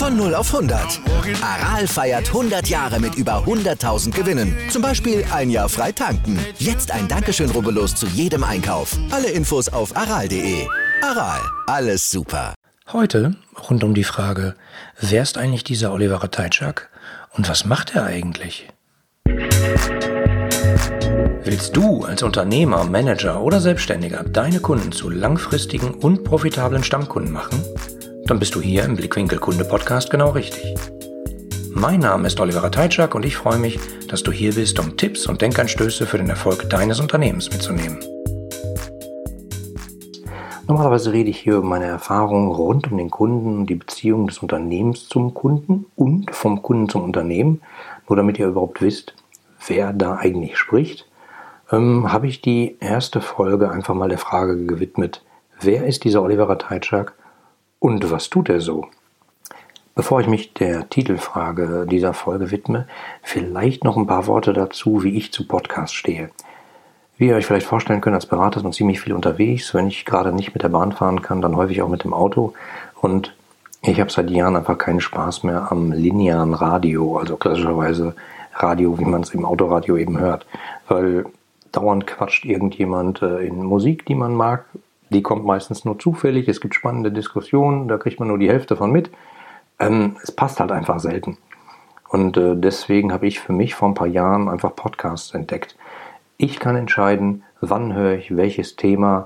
Von 0 auf 100. Aral feiert 100 Jahre mit über 100.000 Gewinnen. Zum Beispiel ein Jahr frei tanken. Jetzt ein Dankeschön, rubbellos zu jedem Einkauf. Alle Infos auf aral.de. Aral, alles super. Heute rund um die Frage, wer ist eigentlich dieser Oliver Ratajczak und was macht er eigentlich? Willst du als Unternehmer, Manager oder Selbstständiger deine Kunden zu langfristigen und profitablen Stammkunden machen? Dann bist du hier im Blickwinkel Kunde Podcast genau richtig. Mein Name ist Oliver Ratajczak und ich freue mich, dass du hier bist, um Tipps und Denkanstöße für den Erfolg deines Unternehmens mitzunehmen. Normalerweise rede ich hier über meine Erfahrungen rund um den Kunden und die Beziehung des Unternehmens zum Kunden und vom Kunden zum Unternehmen. Nur damit ihr überhaupt wisst, wer da eigentlich spricht, habe ich die erste Folge einfach mal der Frage gewidmet, wer ist dieser Oliver Ratajczak und was tut er so? Bevor ich mich der Titelfrage dieser Folge widme, vielleicht noch ein paar Worte dazu, wie ich zu Podcasts stehe. Wie ihr euch vielleicht vorstellen könnt, als Berater ist man ziemlich viel unterwegs. Wenn ich gerade nicht mit der Bahn fahren kann, dann häufig auch mit dem Auto. Und ich habe seit Jahren einfach keinen Spaß mehr am linearen Radio, also klassischerweise Radio, wie man es im Autoradio eben hört. Weil dauernd quatscht irgendjemand in Musik, die man mag. Die kommt meistens nur zufällig. Es gibt spannende Diskussionen, da kriegt man nur die Hälfte von mit. Es passt halt einfach selten. Und deswegen habe ich für mich vor ein paar Jahren einfach Podcasts entdeckt. Ich kann entscheiden, wann höre ich welches Thema.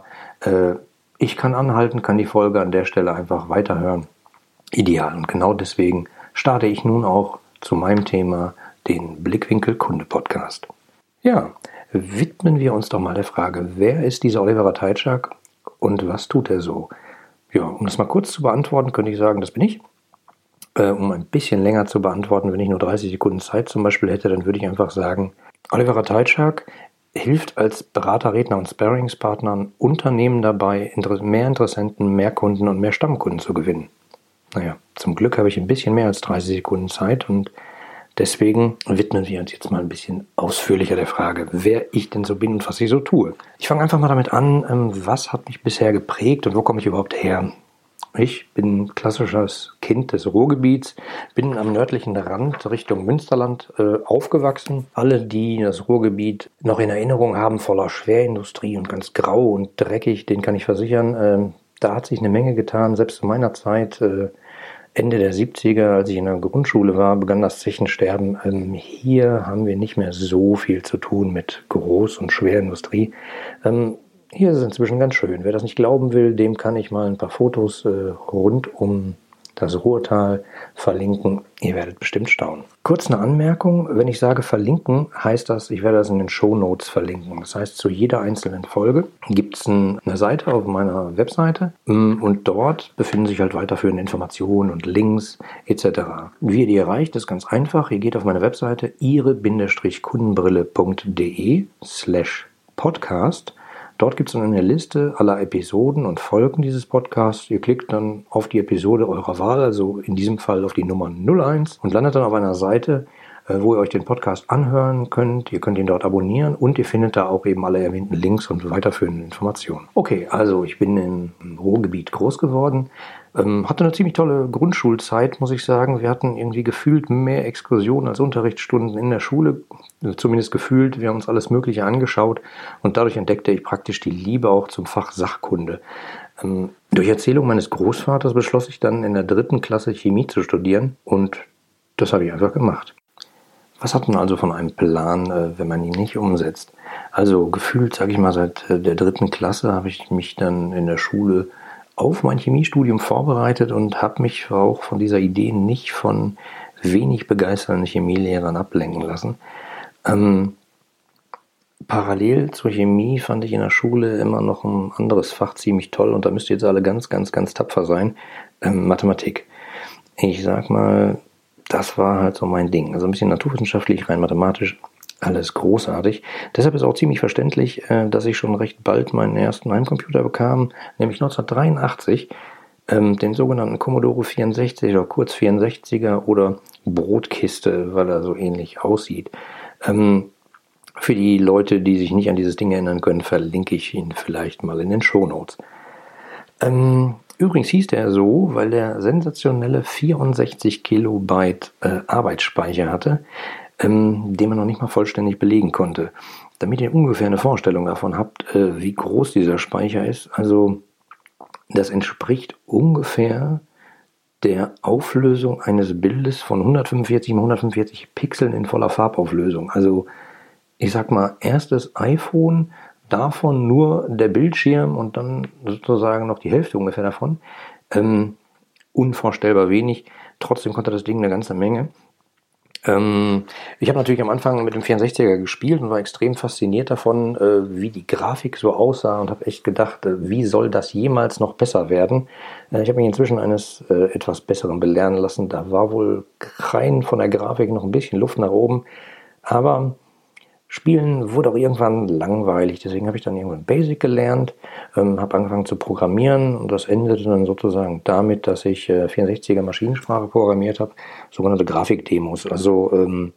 Ich kann anhalten, kann die Folge an der Stelle einfach weiterhören. Ideal. Und genau deswegen starte ich nun auch zu meinem Thema, den Blickwinkel Kunde Podcast. Ja, widmen wir uns doch mal der Frage, wer ist dieser Oliver Ratajczak und was tut er so? Ja, um das mal kurz zu beantworten, könnte ich sagen, das bin ich. Um ein bisschen länger zu beantworten, wenn ich nur 30 Sekunden Zeit zum Beispiel hätte, dann würde ich einfach sagen, Oliver Ratajczak hilft als Berater, Redner und Sparringspartnern Unternehmen dabei, mehr Interessenten, mehr Kunden und mehr Stammkunden zu gewinnen. Naja, zum Glück habe ich ein bisschen mehr als 30 Sekunden Zeit und deswegen widmen wir uns jetzt mal ein bisschen ausführlicher der Frage, wer ich denn so bin und was ich so tue. Ich fange einfach mal damit an, was hat mich bisher geprägt und wo komme ich überhaupt her? Ich bin klassisches Kind des Ruhrgebiets, bin am nördlichen Rand Richtung Münsterland aufgewachsen. Alle, die das Ruhrgebiet noch in Erinnerung haben, voller Schwerindustrie und ganz grau und dreckig, den kann ich versichern, da hat sich eine Menge getan. Selbst zu meiner Zeit, Ende der 70er, als ich in der Grundschule war, begann das Zechensterben. Hier haben wir nicht mehr so viel zu tun mit Groß- und Schwerindustrie. Hier ist es inzwischen ganz schön. Wer das nicht glauben will, dem kann ich mal ein paar Fotos rund um das Ruhrtal verlinken. Ihr werdet bestimmt staunen. Kurz eine Anmerkung. Wenn ich sage verlinken, heißt das, ich werde das in den Shownotes verlinken. Das heißt, zu jeder einzelnen Folge gibt es eine Seite auf meiner Webseite und dort befinden sich halt weiterführende Informationen und Links etc. Wie ihr die erreicht, ist ganz einfach. Ihr geht auf meine Webseite ihre-kundenbrille.de/podcast. Dort gibt es dann eine Liste aller Episoden und Folgen dieses Podcasts. Ihr klickt dann auf die Episode eurer Wahl, also in diesem Fall auf die Nummer 01 und landet dann auf einer Seite, wo ihr euch den Podcast anhören könnt. Ihr könnt ihn dort abonnieren und ihr findet da auch eben alle erwähnten Links und weiterführende Informationen. Okay, also ich bin im Ruhrgebiet groß geworden. Hatte eine ziemlich tolle Grundschulzeit, muss ich sagen. Wir hatten irgendwie gefühlt mehr Exkursionen als Unterrichtsstunden in der Schule. Zumindest gefühlt. Wir haben uns alles Mögliche angeschaut und dadurch entdeckte ich praktisch die Liebe auch zum Fach Sachkunde. Durch Erzählung meines Großvaters beschloss ich dann in der 3. Klasse Chemie zu studieren und das habe ich einfach gemacht. Was hat man also von einem Plan, wenn man ihn nicht umsetzt? Also gefühlt, sage ich mal, seit der 3. Klasse habe ich mich dann in der Schule auf mein Chemiestudium vorbereitet und habe mich auch von dieser Idee nicht von wenig begeisternden Chemielehrern ablenken lassen. Parallel zur Chemie fand ich in der Schule immer noch ein anderes Fach ziemlich toll und da müsst ihr jetzt alle ganz, ganz, ganz tapfer sein. Mathematik. Ich sag mal, das war halt so mein Ding. Also ein bisschen naturwissenschaftlich, rein mathematisch. Alles großartig. Deshalb ist auch ziemlich verständlich, dass ich schon recht bald meinen ersten Heimcomputer bekam, nämlich 1983, den sogenannten Commodore 64 oder kurz 64er oder Brotkiste, weil er so ähnlich aussieht. Für die Leute, die sich nicht an dieses Ding erinnern können, verlinke ich ihn vielleicht mal in den Shownotes. Übrigens hieß der so, weil der sensationelle 64 Kilobyte Arbeitsspeicher hatte, den man noch nicht mal vollständig belegen konnte. Damit ihr ungefähr eine Vorstellung davon habt, wie groß dieser Speicher ist, also das entspricht ungefähr der Auflösung eines Bildes von 145 x 145 Pixeln in voller Farbauflösung. Also ich sag mal, erstes iPhone, davon nur der Bildschirm und dann sozusagen noch die Hälfte ungefähr davon. Unvorstellbar wenig. Trotzdem konnte das Ding eine ganze Menge. Ich habe natürlich am Anfang mit dem 64er gespielt und war extrem fasziniert davon, wie die Grafik so aussah und habe echt gedacht, wie soll das jemals noch besser werden? Ich habe mich inzwischen eines etwas Besseren belehren lassen. Da war wohl rein von der Grafik noch ein bisschen Luft nach oben, aber Spielen wurde auch irgendwann langweilig, deswegen habe ich dann irgendwann Basic gelernt, habe angefangen zu programmieren und das endete dann sozusagen damit, dass ich 64er Maschinensprache programmiert habe, sogenannte Grafikdemos, also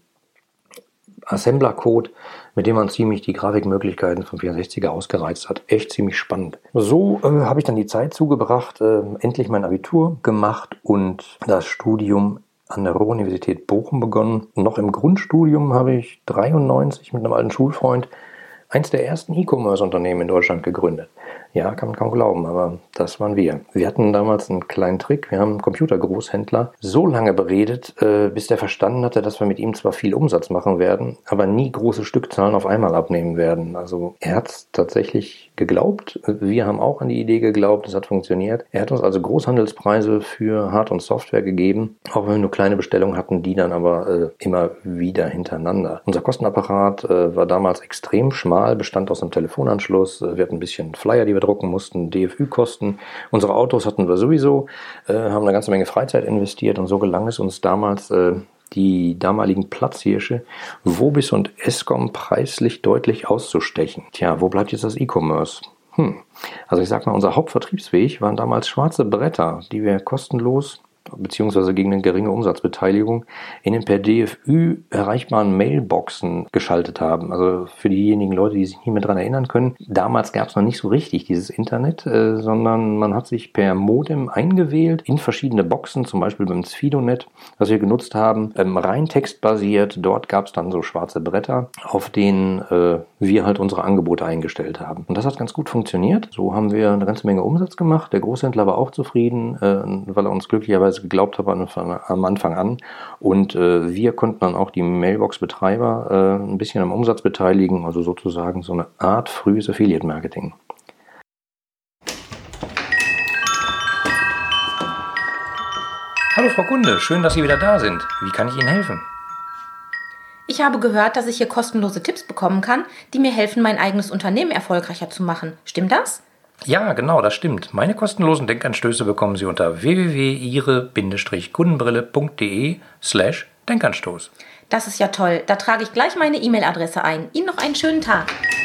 Assembler-Code, mit dem man ziemlich die Grafikmöglichkeiten vom 64er ausgereizt hat. Echt ziemlich spannend. So habe ich dann die Zeit zugebracht, endlich mein Abitur gemacht und das Studium an der Ruhr-Universität Bochum begonnen. Noch im Grundstudium habe ich 1993 mit einem alten Schulfreund eins der ersten E-Commerce-Unternehmen in Deutschland gegründet. Ja, kann man kaum glauben, aber das waren wir. Wir hatten damals einen kleinen Trick. Wir haben einen Computergroßhändler so lange beredet, bis der verstanden hatte, dass wir mit ihm zwar viel Umsatz machen werden, aber nie große Stückzahlen auf einmal abnehmen werden. Also er hat es tatsächlich geglaubt. Wir haben auch an die Idee geglaubt. Es hat funktioniert. Er hat uns also Großhandelspreise für Hard- und Software gegeben, auch wenn wir nur kleine Bestellungen hatten, die dann aber immer wieder hintereinander. Unser Kostenapparat war damals extrem schmal, bestand aus einem Telefonanschluss. Wir hatten ein bisschen Flyer, die wir drucken mussten, DFÜ-Kosten. Unsere Autos hatten wir sowieso, haben eine ganze Menge Freizeit investiert und so gelang es uns damals, die damaligen Platzhirsche Wobis und Escom preislich deutlich auszustechen. Tja, wo bleibt jetzt das E-Commerce? Also ich sag mal, unser Hauptvertriebsweg waren damals schwarze Bretter, die wir kostenlos beziehungsweise gegen eine geringe Umsatzbeteiligung in den per DFÜ erreichbaren Mailboxen geschaltet haben. Also für diejenigen Leute, die sich nicht mehr daran erinnern können, damals gab es noch nicht so richtig dieses Internet, sondern man hat sich per Modem eingewählt in verschiedene Boxen, zum Beispiel beim Sfidonet, was wir genutzt haben, rein textbasiert. Dort gab es dann so schwarze Bretter, auf denen wir halt unsere Angebote eingestellt haben. Und das hat ganz gut funktioniert. So haben wir eine ganze Menge Umsatz gemacht. Der Großhändler war auch zufrieden, weil er uns glücklicherweise geglaubt habe am Anfang an. Und wir konnten dann auch die Mailbox-Betreiber ein bisschen am Umsatz beteiligen, also sozusagen so eine Art frühes Affiliate-Marketing. Hallo Frau Kunde, schön, dass Sie wieder da sind. Wie kann ich Ihnen helfen? Ich habe gehört, dass ich hier kostenlose Tipps bekommen kann, die mir helfen, mein eigenes Unternehmen erfolgreicher zu machen. Stimmt das? Ja, genau, das stimmt. Meine kostenlosen Denkanstöße bekommen Sie unter www.ihre-kundenbrille.de/Denkanstoß. Das ist ja toll. Da trage ich gleich meine E-Mail-Adresse ein. Ihnen noch einen schönen Tag.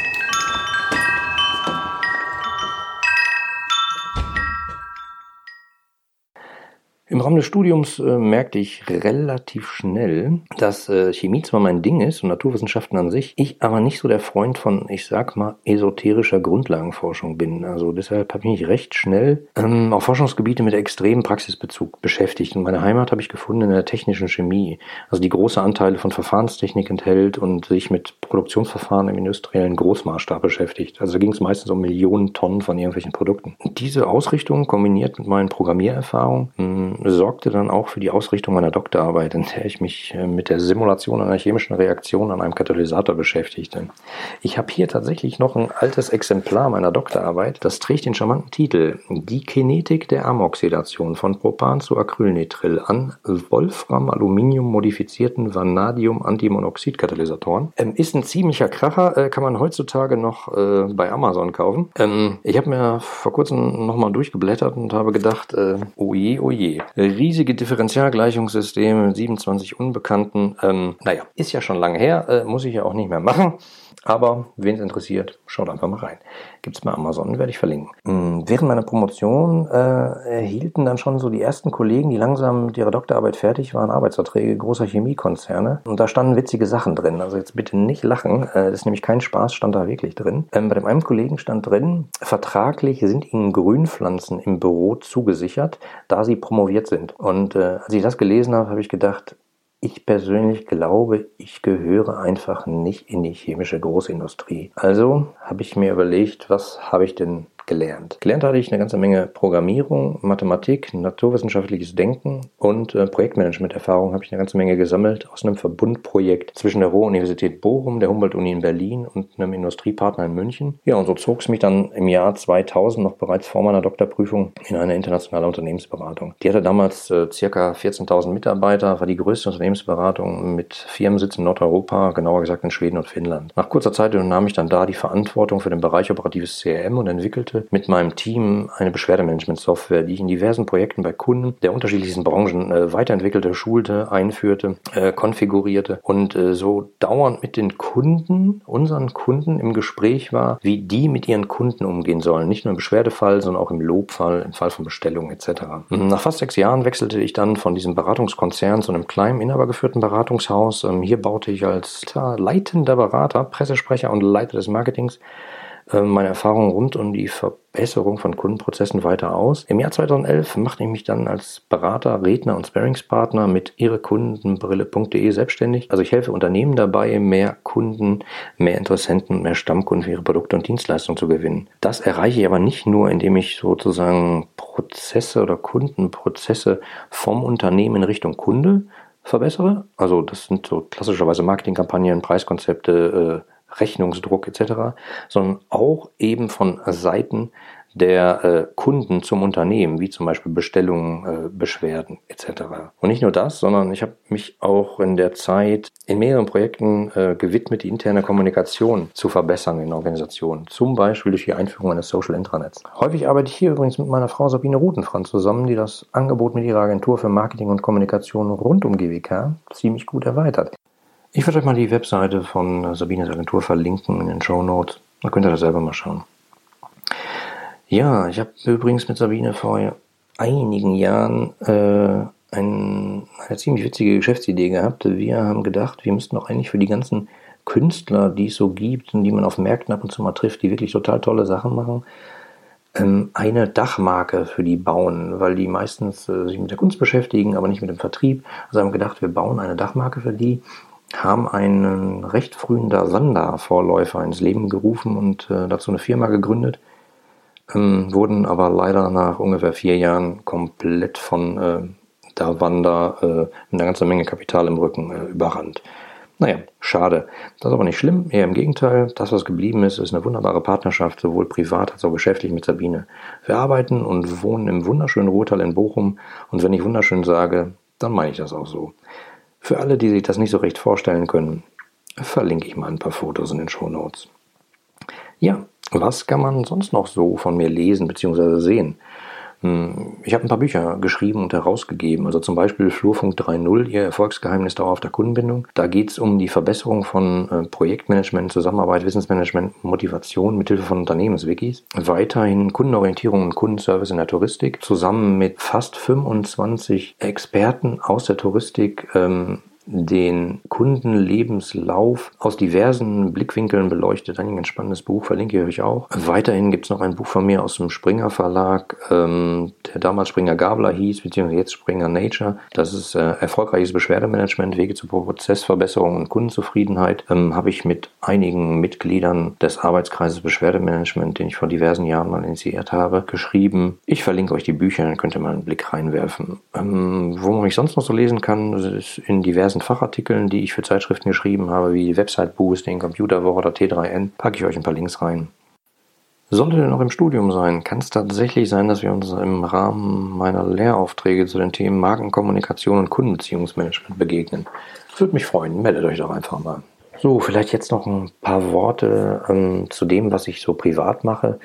Im Rahmen des Studiums merkte ich relativ schnell, dass Chemie zwar mein Ding ist und Naturwissenschaften an sich, ich aber nicht so der Freund von, ich sag mal, esoterischer Grundlagenforschung bin. Also deshalb habe ich mich recht schnell auf Forschungsgebiete mit extremem Praxisbezug beschäftigt. Und meine Heimat habe ich gefunden in der technischen Chemie, also die große Anteile von Verfahrenstechnik enthält und sich mit Produktionsverfahren im industriellen Großmaßstab beschäftigt. Also da ging es meistens um Millionen Tonnen von irgendwelchen Produkten. Und diese Ausrichtung kombiniert mit meinen Programmiererfahrungen sorgte dann auch für die Ausrichtung meiner Doktorarbeit, in der ich mich mit der Simulation einer chemischen Reaktion an einem Katalysator beschäftigte. Ich habe hier tatsächlich noch ein altes Exemplar meiner Doktorarbeit. Das trägt den charmanten Titel Die Kinetik der Amoxidation von Propan zu Acrylnitril an Wolfram-Aluminium modifizierten Vanadium-Antimonoxid-Katalysatoren. Ist ein ziemlicher Kracher, kann man heutzutage noch bei Amazon kaufen. Ich habe mir vor kurzem nochmal durchgeblättert und habe gedacht, oje, oje. Riesige Differentialgleichungssysteme mit 27 Unbekannten. Ist ja schon lange her, muss ich ja auch nicht mehr machen. Aber wen es interessiert, schaut einfach mal rein. Gibt's bei Amazon, werde ich verlinken. Während meiner Promotion erhielten dann schon so die ersten Kollegen, die langsam mit ihrer Doktorarbeit fertig waren, Arbeitsverträge großer Chemiekonzerne. Und da standen witzige Sachen drin. Also jetzt bitte nicht lachen. Das ist nämlich kein Spaß, stand da wirklich drin. Bei dem einen Kollegen stand drin, vertraglich sind ihnen Grünpflanzen im Büro zugesichert, da sie promoviert sind. Und als ich das gelesen habe, habe ich gedacht, ich persönlich glaube, ich gehöre einfach nicht in die chemische Großindustrie. Also habe ich mir überlegt, was habe ich denn gelernt? Gelernt hatte ich eine ganze Menge Programmierung, Mathematik, naturwissenschaftliches Denken und Projektmanagement-Erfahrung habe ich eine ganze Menge gesammelt aus einem Verbundprojekt zwischen der Ruhr-Universität Bochum, der Humboldt-Uni in Berlin und einem Industriepartner in München. Ja, und so zog es mich dann im Jahr 2000, noch bereits vor meiner Doktorprüfung, in eine internationale Unternehmensberatung. Die hatte damals ca. 14.000 Mitarbeiter, war die größte Unternehmensberatung mit Firmensitz in Nordeuropa, genauer gesagt in Schweden und Finnland. Nach kurzer Zeit nahm ich dann da die Verantwortung für den Bereich operatives CRM und entwickelte mit meinem Team eine Beschwerdemanagement-Software, die ich in diversen Projekten bei Kunden der unterschiedlichsten Branchen weiterentwickelte, schulte, einführte, konfigurierte und so dauernd mit den Kunden, unseren Kunden im Gespräch war, wie die mit ihren Kunden umgehen sollen. Nicht nur im Beschwerdefall, sondern auch im Lobfall, im Fall von Bestellungen etc. Nach fast 6 Jahren wechselte ich dann von diesem Beratungskonzern zu einem kleinen, inhabergeführten Beratungshaus. Hier baute ich als leitender Berater, Pressesprecher und Leiter des Marketings meine Erfahrungen rund um die Verbesserung von Kundenprozessen weiter aus. Im Jahr 2011 machte ich mich dann als Berater, Redner und Sparringspartner mit ihrekundenbrille.de selbstständig. Also ich helfe Unternehmen dabei, mehr Kunden, mehr Interessenten und mehr Stammkunden für ihre Produkte und Dienstleistungen zu gewinnen. Das erreiche ich aber nicht nur, indem ich sozusagen Prozesse oder Kundenprozesse vom Unternehmen in Richtung Kunde verbessere. Also das sind so klassischerweise Marketingkampagnen, Preiskonzepte, Rechnungsdruck etc., sondern auch eben von Seiten der Kunden zum Unternehmen, wie zum Beispiel Bestellungen, Beschwerden etc. Und nicht nur das, sondern ich habe mich auch in der Zeit in mehreren Projekten gewidmet, die interne Kommunikation zu verbessern in Organisationen, zum Beispiel durch die Einführung eines Social Intranets. Häufig arbeite ich hier übrigens mit meiner Frau Sabine Rutenfranz zusammen, die das Angebot mit ihrer Agentur für Marketing und Kommunikation rund um GWK ziemlich gut erweitert. Ich werde euch mal die Webseite von Sabines Agentur verlinken in den Shownotes. Da könnt ihr das selber mal schauen. Ja, ich habe übrigens mit Sabine vor einigen Jahren eine ziemlich witzige Geschäftsidee gehabt. Wir haben gedacht, wir müssten doch eigentlich für die ganzen Künstler, die es so gibt und die man auf Märkten ab und zu mal trifft, die wirklich total tolle Sachen machen, eine Dachmarke für die bauen, weil die meistens sich mit der Kunst beschäftigen, aber nicht mit dem Vertrieb. Also haben wir gedacht, wir bauen eine Dachmarke für die, haben einen recht frühen Davanda-Vorläufer ins Leben gerufen und dazu eine Firma gegründet, wurden aber leider nach ungefähr 4 Jahren komplett von Davanda mit einer ganzen Menge Kapital im Rücken überrannt. Naja, schade. Das ist aber nicht schlimm, eher im Gegenteil. Das, was geblieben ist, ist eine wunderbare Partnerschaft, sowohl privat als auch geschäftlich mit Sabine. Wir arbeiten und wohnen im wunderschönen Ruhrtal in Bochum und wenn ich wunderschön sage, dann meine ich das auch so. Für alle, die sich das nicht so recht vorstellen können, verlinke ich mal ein paar Fotos in den Shownotes. Ja, was kann man sonst noch so von mir lesen bzw. sehen? Ich habe ein paar Bücher geschrieben und herausgegeben, also zum Beispiel Flurfunk 3.0, Ihr Erfolgsgeheimnis dauerhafter Kundenbindung. Da geht es um die Verbesserung von Projektmanagement, Zusammenarbeit, Wissensmanagement, Motivation mithilfe von Unternehmenswikis. Weiterhin Kundenorientierung und Kundenservice in der Touristik, zusammen mit fast 25 Experten aus der Touristik, den Kundenlebenslauf aus diversen Blickwinkeln beleuchtet. Ein ganz spannendes Buch, verlinke ich euch auch. Weiterhin gibt es noch ein Buch von mir aus dem Springer Verlag, der damals Springer Gabler hieß, beziehungsweise jetzt Springer Nature. Das ist erfolgreiches Beschwerdemanagement, Wege zur Prozessverbesserung und Kundenzufriedenheit. Habe ich mit einigen Mitgliedern des Arbeitskreises Beschwerdemanagement, den ich vor diversen Jahren mal initiiert habe, geschrieben. Ich verlinke euch die Bücher, dann könnt ihr mal einen Blick reinwerfen. Wo man mich sonst noch so lesen kann, ist in diversen Fachartikeln, die ich für Zeitschriften geschrieben habe, wie Website Boosting, Computerwoche oder T3N, packe ich euch ein paar Links rein. Sollte ihr noch im Studium sein, kann es tatsächlich sein, dass wir uns im Rahmen meiner Lehraufträge zu den Themen Markenkommunikation und Kundenbeziehungsmanagement begegnen. Würde mich freuen, meldet euch doch einfach mal. So, vielleicht jetzt noch ein paar Worte zu dem, was ich so privat mache.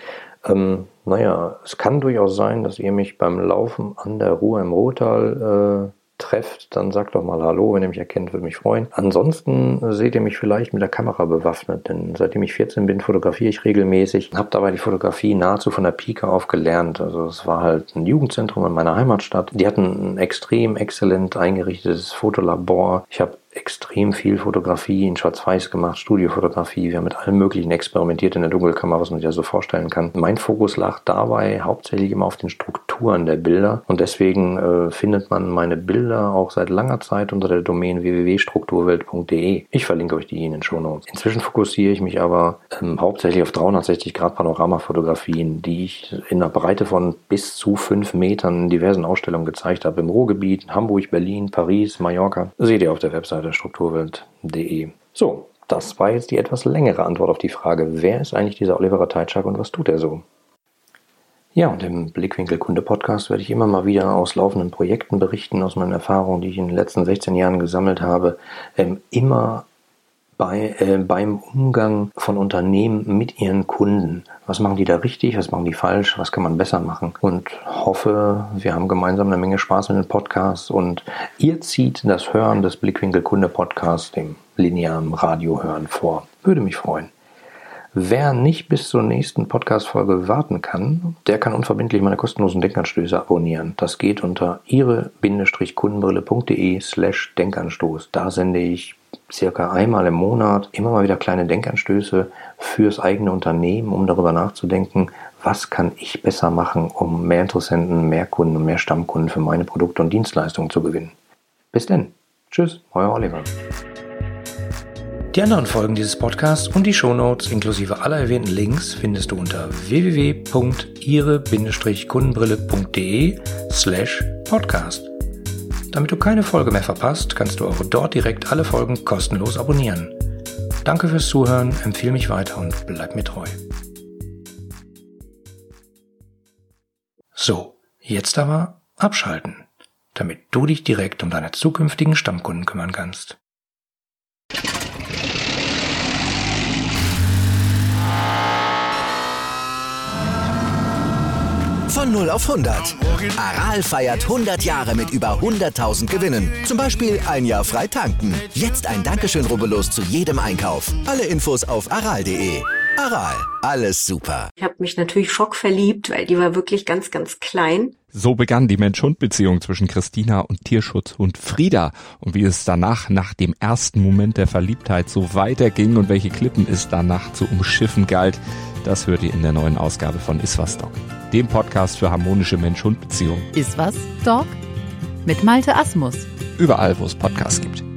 Es kann durchaus sein, dass ihr mich beim Laufen an der Ruhr im Ruhrtal trefft, dann sagt doch mal Hallo, wenn ihr mich erkennt, würde mich freuen. Ansonsten seht ihr mich vielleicht mit der Kamera bewaffnet, denn seitdem ich 14 bin, fotografiere ich regelmäßig. Habe dabei die Fotografie nahezu von der Pike auf gelernt. Also es war halt ein Jugendzentrum in meiner Heimatstadt. Die hatten ein extrem exzellent eingerichtetes Fotolabor. Ich habe extrem viel Fotografie in Schwarz-Weiß gemacht, Studiofotografie. Wir haben mit allem Möglichen experimentiert in der Dunkelkammer, was man sich ja so vorstellen kann. Mein Fokus lag dabei hauptsächlich immer auf den Strukturen der Bilder und deswegen findet man meine Bilder auch seit langer Zeit unter der Domain www.strukturwelt.de. Ich verlinke euch die in den Shownotes. Inzwischen fokussiere ich mich aber hauptsächlich auf 360-Grad-Panoramafotografien, die ich in einer Breite von bis zu 5 Metern in diversen Ausstellungen gezeigt habe. Im Ruhrgebiet, in Hamburg, Berlin, Paris, Mallorca. Seht ihr auf der Webseite strukturwelt.de. So, das war jetzt die etwas längere Antwort auf die Frage, wer ist eigentlich dieser Oliver Ratajczak und was tut er so? Ja, und im Blickwinkel Kunde Podcast werde ich immer mal wieder aus laufenden Projekten berichten, aus meinen Erfahrungen, die ich in den letzten 16 Jahren gesammelt habe, immer beim Umgang von Unternehmen mit ihren Kunden. Was machen die da richtig, was machen die falsch, was kann man besser machen? Und hoffe, wir haben gemeinsam eine Menge Spaß mit dem Podcast und ihr zieht das Hören des Blickwinkel Kunde Podcasts dem linearen Radiohören vor. Würde mich freuen. Wer nicht bis zur nächsten Podcast-Folge warten kann, der kann unverbindlich meine kostenlosen Denkanstöße abonnieren. Das geht unter ihre-kundenbrille.de/Denkanstoß. Da sende ich circa einmal im Monat immer mal wieder kleine Denkanstöße fürs eigene Unternehmen, um darüber nachzudenken, was kann ich besser machen, um mehr Interessenten, mehr Kunden und mehr Stammkunden für meine Produkte und Dienstleistungen zu gewinnen. Bis denn. Tschüss, euer Oliver. Die anderen Folgen dieses Podcasts und die Shownotes inklusive aller erwähnten Links findest du unter www.ihre-kundenbrille.de/podcast. Damit du keine Folge mehr verpasst, kannst du auch dort direkt alle Folgen kostenlos abonnieren. Danke fürs Zuhören, empfehle mich weiter und bleib mir treu. So, jetzt aber abschalten, damit du dich direkt um deine zukünftigen Stammkunden kümmern kannst. Von 0 auf 100. Aral feiert 100 Jahre mit über 100.000 Gewinnen. Zum Beispiel ein Jahr frei tanken. Jetzt ein Dankeschön, rubbellos zu jedem Einkauf. Alle Infos auf aral.de. Aral, alles super. Ich habe mich natürlich schockverliebt, weil die war wirklich ganz, ganz klein. So begann die Mensch-Hund-Beziehung zwischen Christina und Tierschutzhund Frieda. Und wie es danach, nach dem ersten Moment der Verliebtheit, so weiterging und welche Klippen es danach zu umschiffen galt, das hört ihr in der neuen Ausgabe von Iswas Dog, dem Podcast für harmonische Mensch-Hund-Beziehungen. Iswas Dog? Mit Malte Asmus. Überall, wo es Podcasts gibt.